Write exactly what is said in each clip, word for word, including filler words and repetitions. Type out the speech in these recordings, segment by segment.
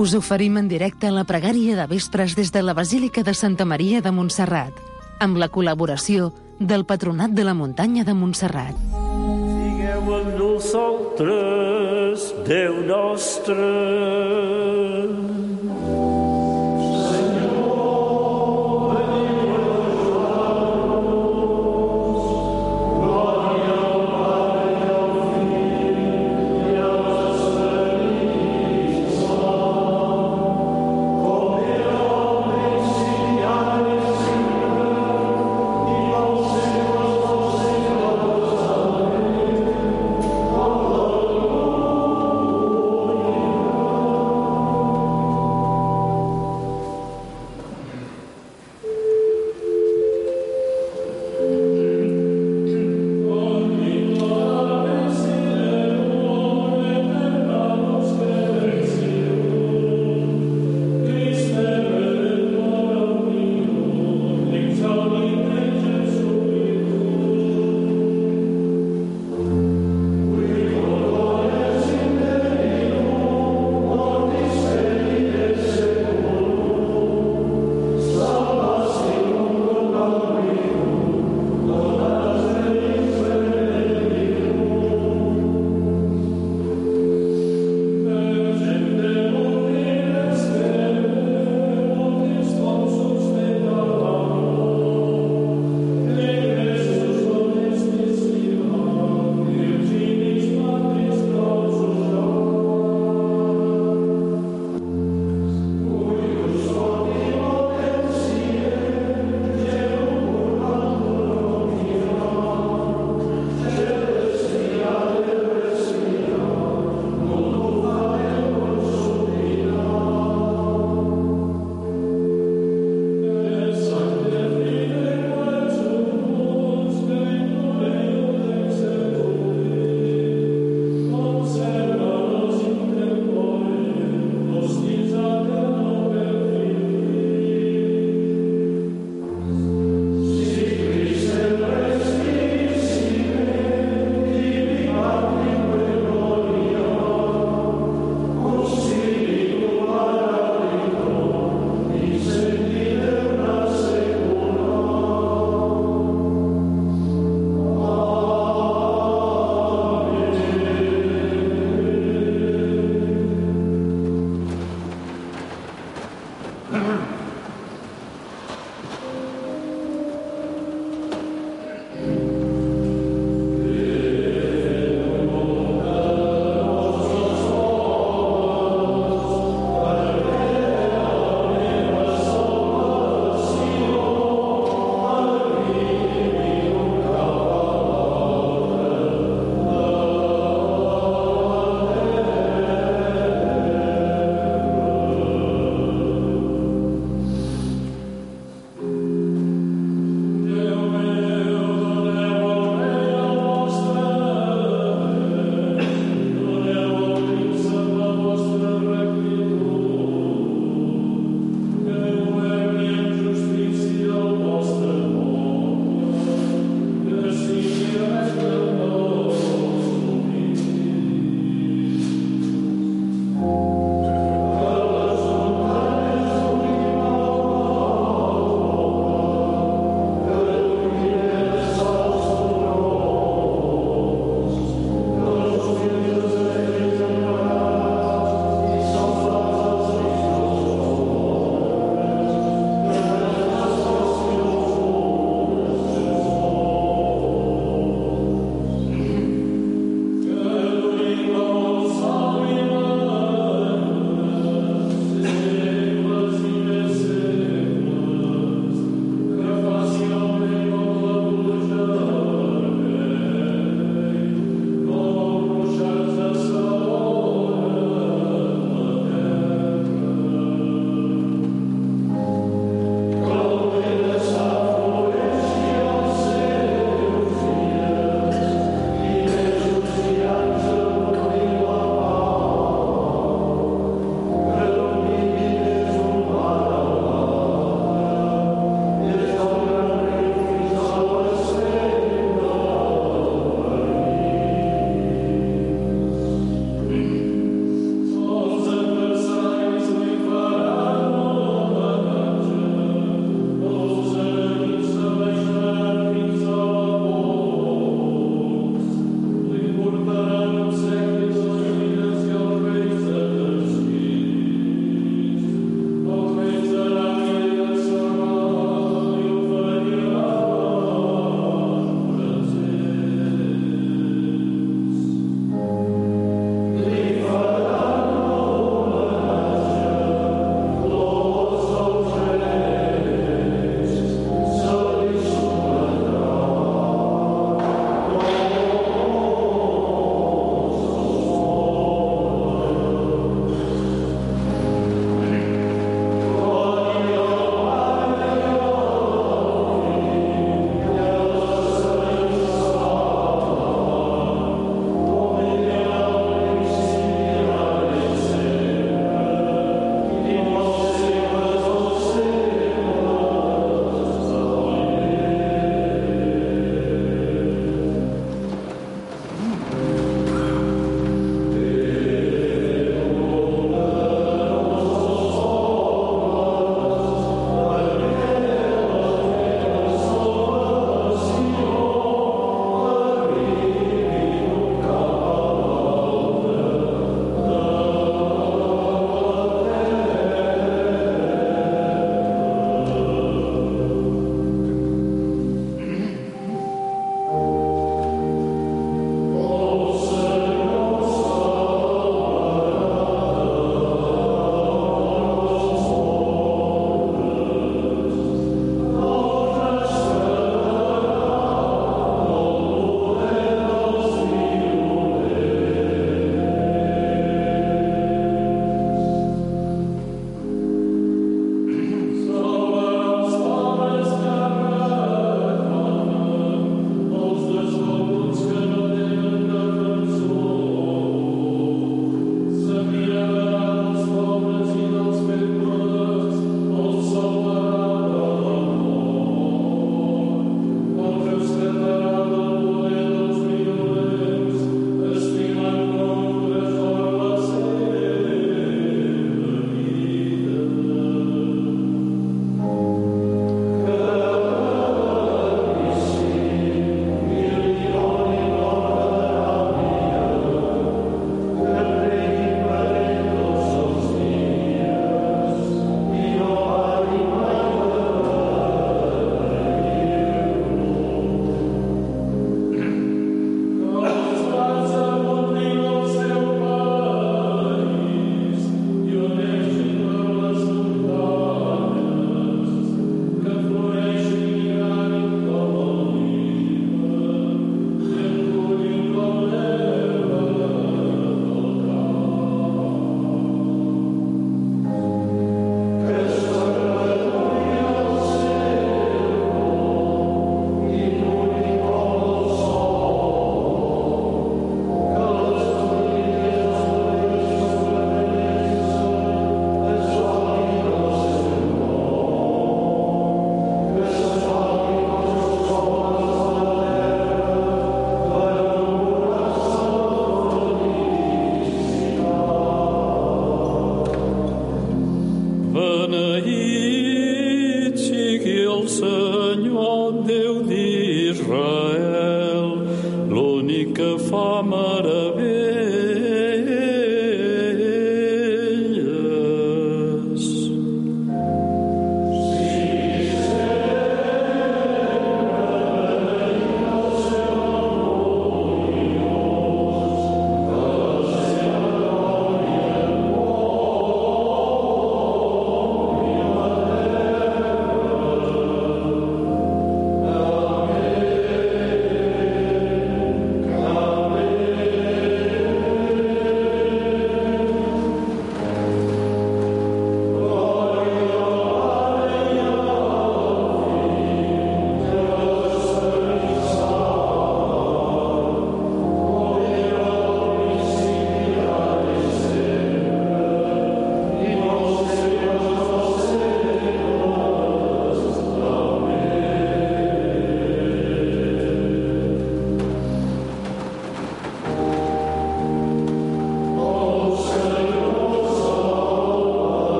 Us oferim en directe la pregària de vespres des de la Basílica de Santa Maria de Montserrat, amb la col·laboració del Patronat de la Muntanya de Montserrat. Sigueu amb nosaltres, Déu nostre.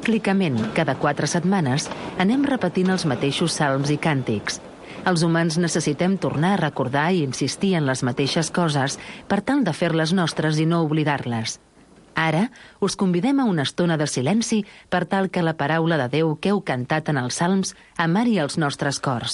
Cíclicament, cada quatre setmanes, anem repetint els mateixos salms i càntics. Els humans necessitem tornar a recordar i insistir en les mateixes coses per tal de fer-les nostres i no oblidar-les. Ara, us convidem a una estona de silenci per tal que la paraula de Déu que heu cantat en els salms amari els nostres cors.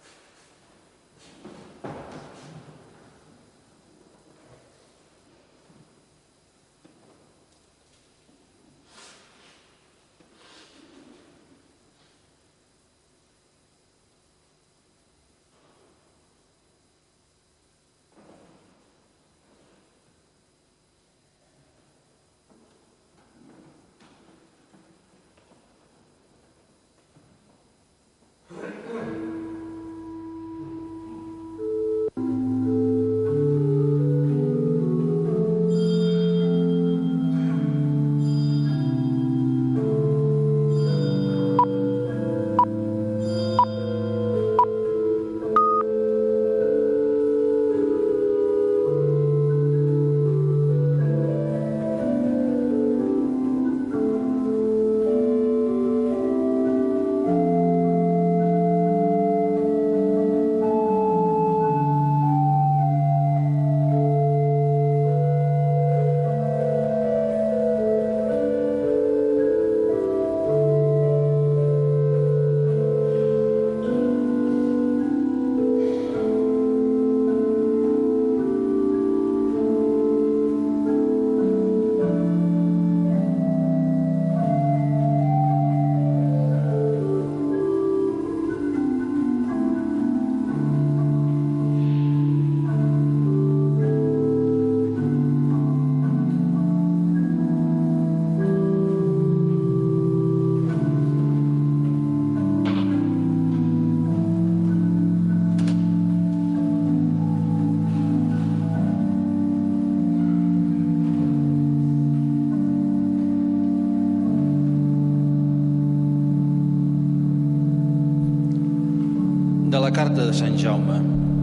De la carta de Sant Jaume.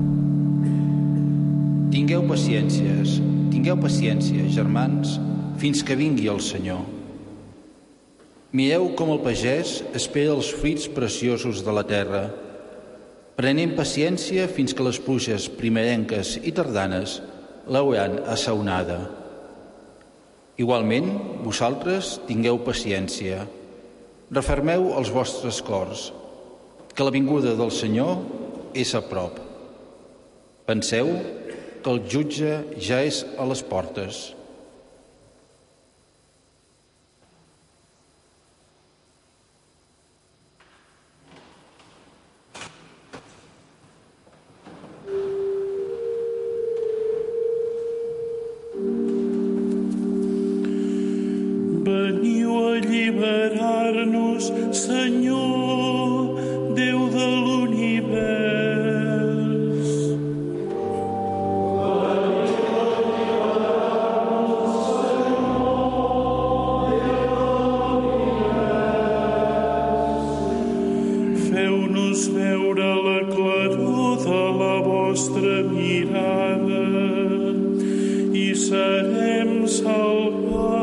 Tingueu paciències, tingueu paciència, germans, fins que vingui el Senyor. Mireu com el pagès espera els fruits preciosos de la terra, prenent paciència fins que les pluges primerenques i tardanes l'hauran assaonada. Igualment, vosaltres tingueu paciència, refermeu els vostres cors, que la vinguda del Senyor és a prop. Penseu que el jutge ja és a les portes. Veniu a alliberar-nos, Senyor, Déu de l'univers. Feu-nos veure la claror de la vostra mirada i serem salvats.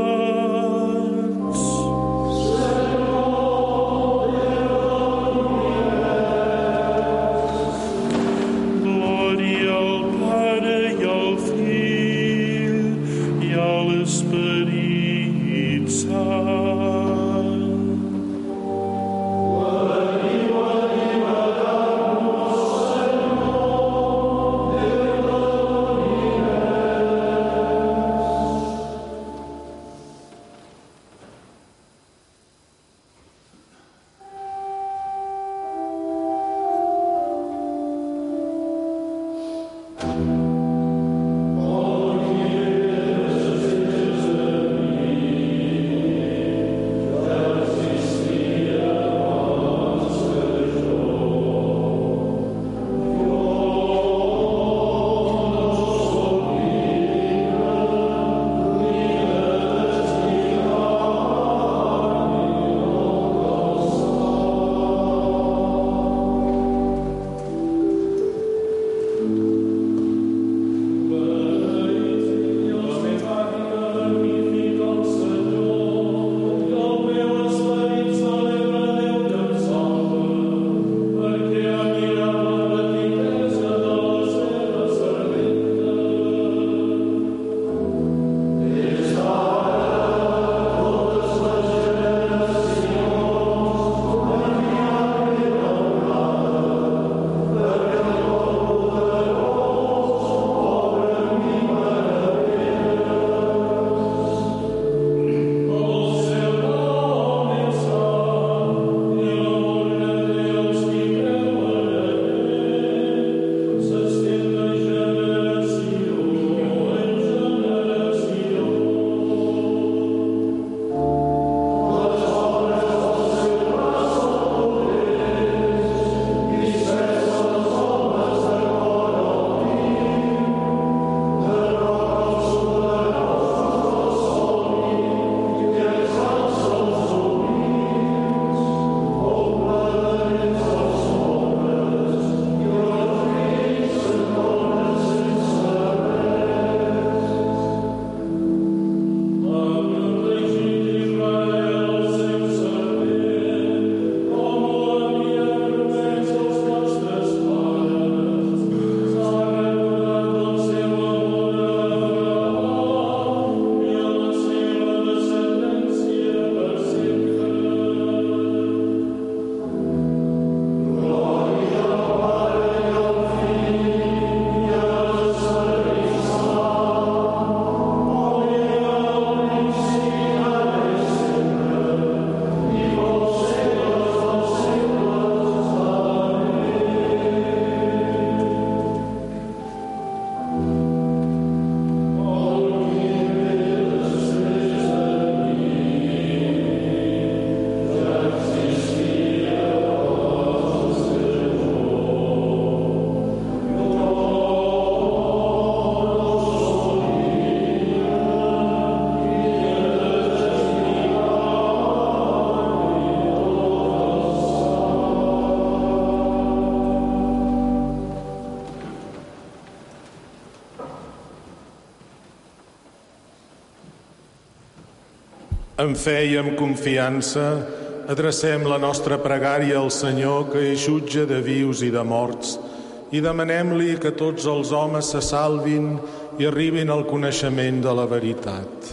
Amb fe i amb confiança adrecem la nostra pregària al Senyor, que és jutge de vius i de morts, i demanem-li que tots els homes se salvin i arribin al coneixement de la veritat.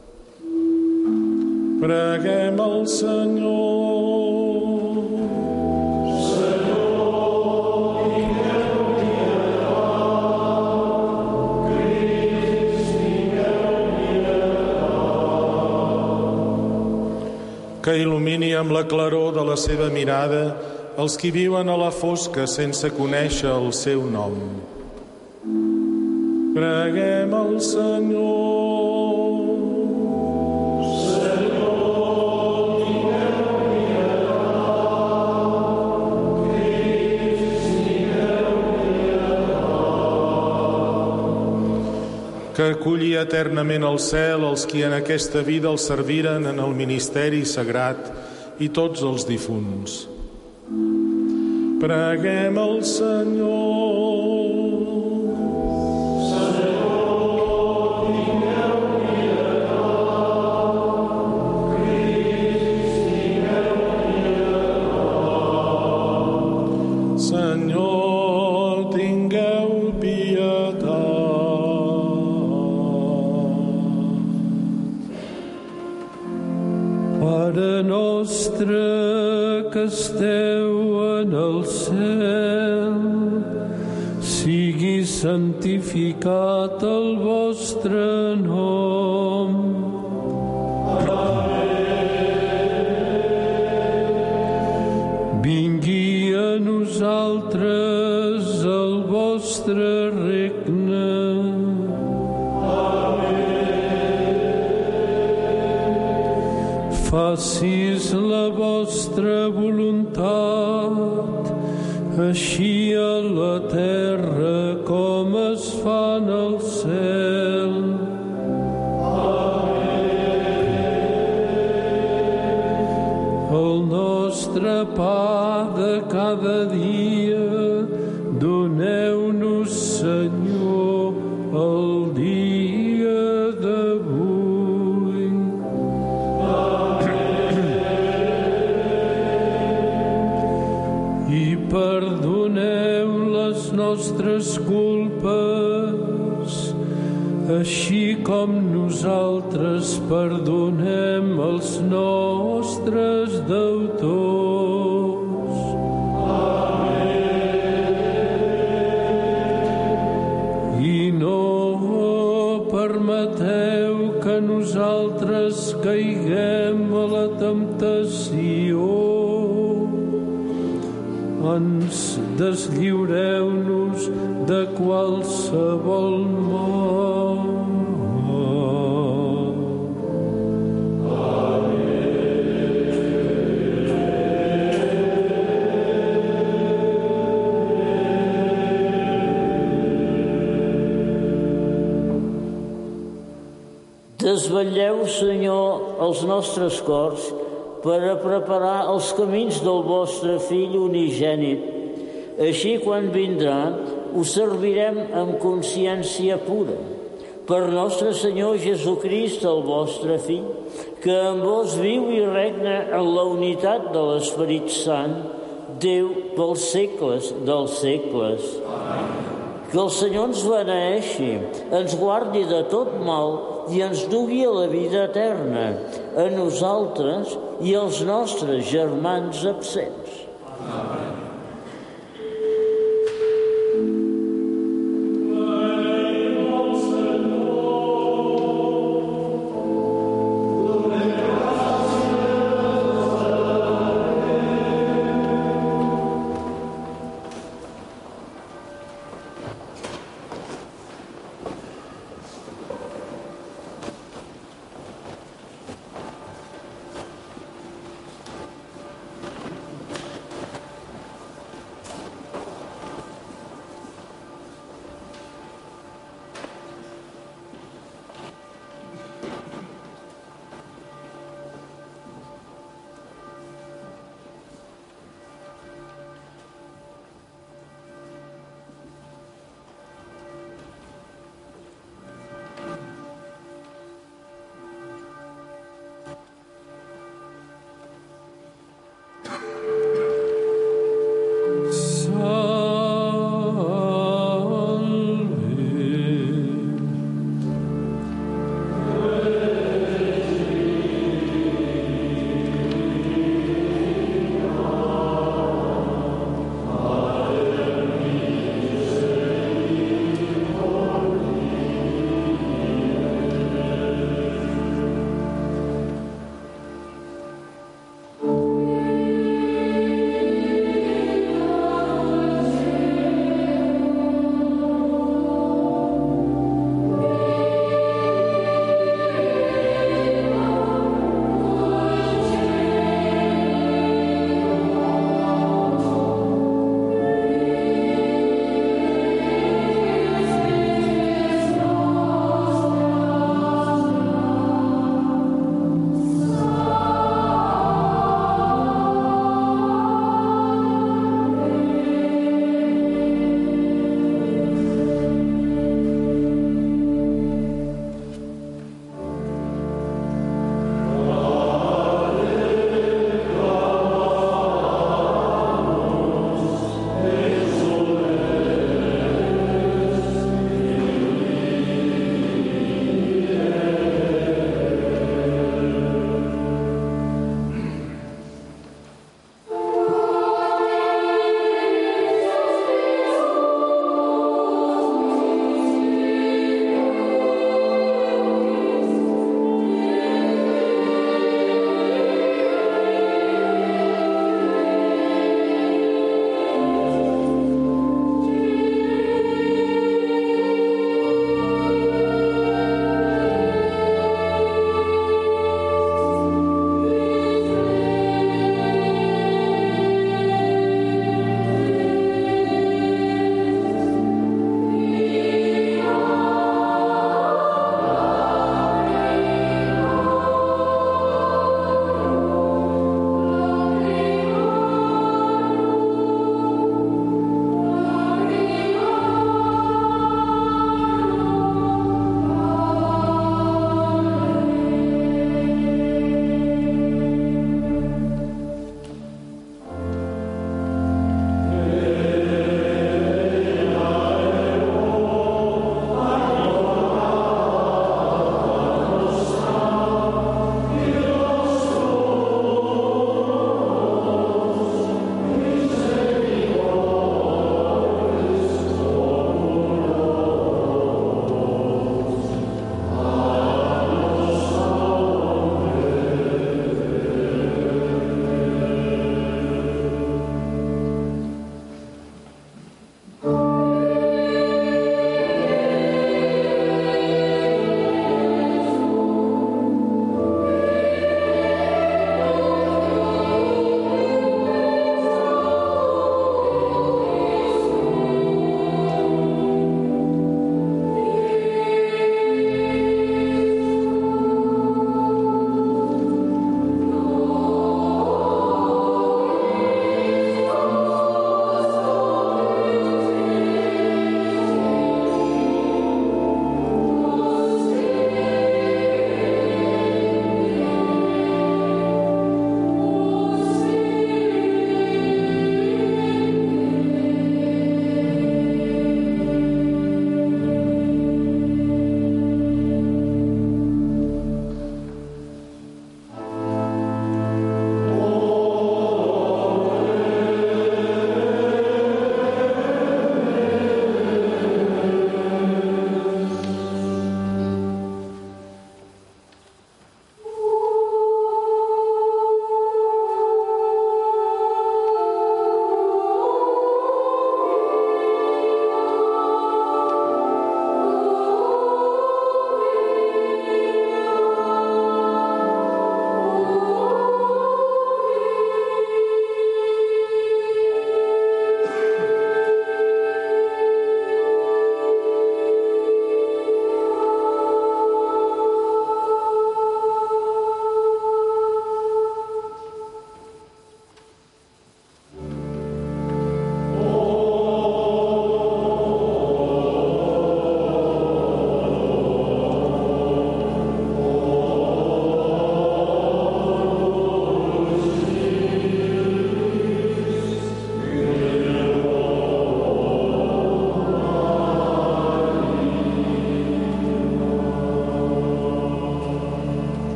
Preguem al Senyor. Que il·lumini amb la claror de la seva mirada els qui viuen a la fosca sense conèixer el seu nom. Preguem al Senyor. Senyor, digueu-hi Crist, digueu-hi que aculli eternament al cel els qui en aquesta vida el serviren en el ministeri sagrat i tots els difunts. Preguem al Senyor. Senyor, digueu-hi Crist, digueu-hi Senyor, tingueu pietat. Pare nostre que esteu en el cel, sigui santificat el vostre nom. Amén. Vingui a nosaltres el vostre regne. Facis la vostra voluntat, així a la terra com es fa en el cel. Amén. El nostre pa de cada dia, doneu-nos, Senyor, el dia d'avui. Perdoneu les nostres culpes, així com nosaltres perdonem els nostres deutors. Amén. I no permeteu que nosaltres caiguem a la temptació. Ens deslliureu-nos de qualsevol mal. Desvetlleu, Senyor, els nostres cors per a preparar els camins del vostre Fill unigènit. Així, quan vindrà, us servirem amb consciència pura. Per nostre Senyor Jesucrist, el vostre Fill, que amb vos viu i regna en la unitat de l'Esperit Sant, Déu pels segles dels segles. Que el Senyor ens beneeixi, ens guardi de tot mal i ens dugui a la vida eterna, a nosaltres i als nostres germans absents. Amén.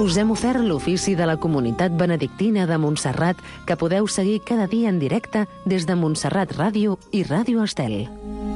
Us hem ofert l'ofici de la Comunitat Benedictina de Montserrat, que podeu seguir cada dia en directe des de Montserrat Ràdio i Ràdio Estel.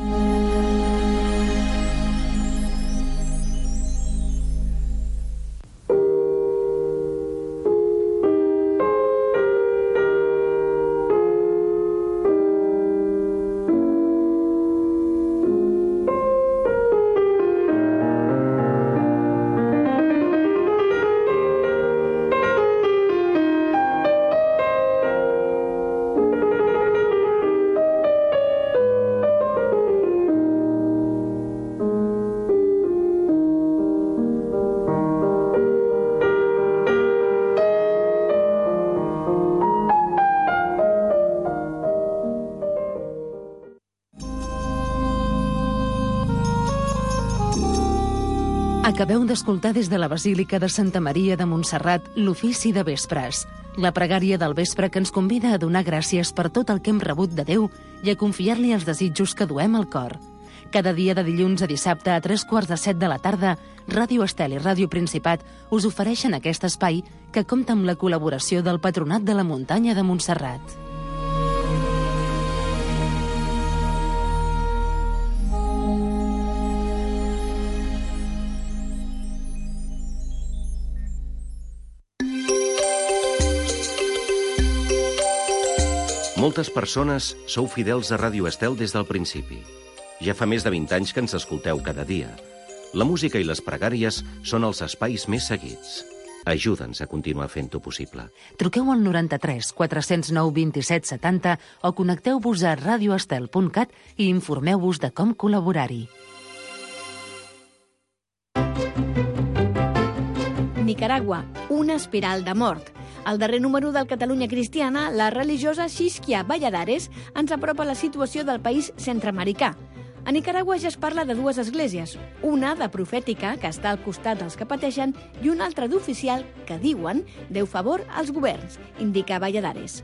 Acabeu d'escoltar des de la Basílica de Santa Maria de Montserrat l'ofici de vespres, la pregària del vespre que ens convida a donar gràcies per tot el que hem rebut de Déu i a confiar-li els desitjos que duem al cor. Cada dia de dilluns a dissabte a tres quarts de set de la tarda, Ràdio Estel i Ràdio Principat us ofereixen aquest espai que compta amb la col·laboració del Patronat de la Muntanya de Montserrat. Moltes persones sou fidels a Ràdio Estel des del principi. Ja fa més de vint anys que ens escolteu cada dia. La música i les pregàries són els espais més seguits. Ajuda'ns a continuar fent-ho possible. Truqueu al noranta-tres quatre cents nou vint-i-set setanta o connecteu-vos a radioestel punt cat i informeu-vos de com col·laborar-hi. Nicaragua, una espiral de mort. Al darrer número del Catalunya Cristiana, la religiosa Xisquia Valladares ens apropa la situació del país centreamericà. A Nicaragua ja es parla de dues esglésies, una de profètica, que està al costat dels que pateixen, i una altra d'oficial, que diuen deu favor als governs, indica Valladares.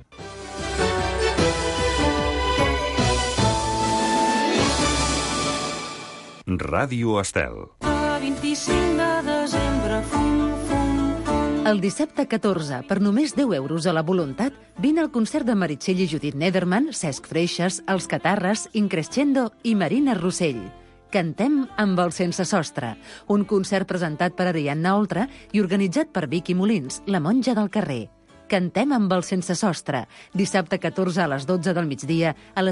Ràdio Estel. vint-i-cinc de desembre, fum, fum, fum. El dissabte catorze, per només deu euros a la voluntat, vine al concert de Meritxell i Judit Nederman, Cesc Freixas, Els Catarres, Increscendo i Marina Rossell. Cantem amb el Sense Sostre, un concert presentat per Ariadna Oltra i organitzat per Vicky Molins, la monja del carrer. Cantem amb el Sense Sostre, dissabte catorze a les dotze del migdia a les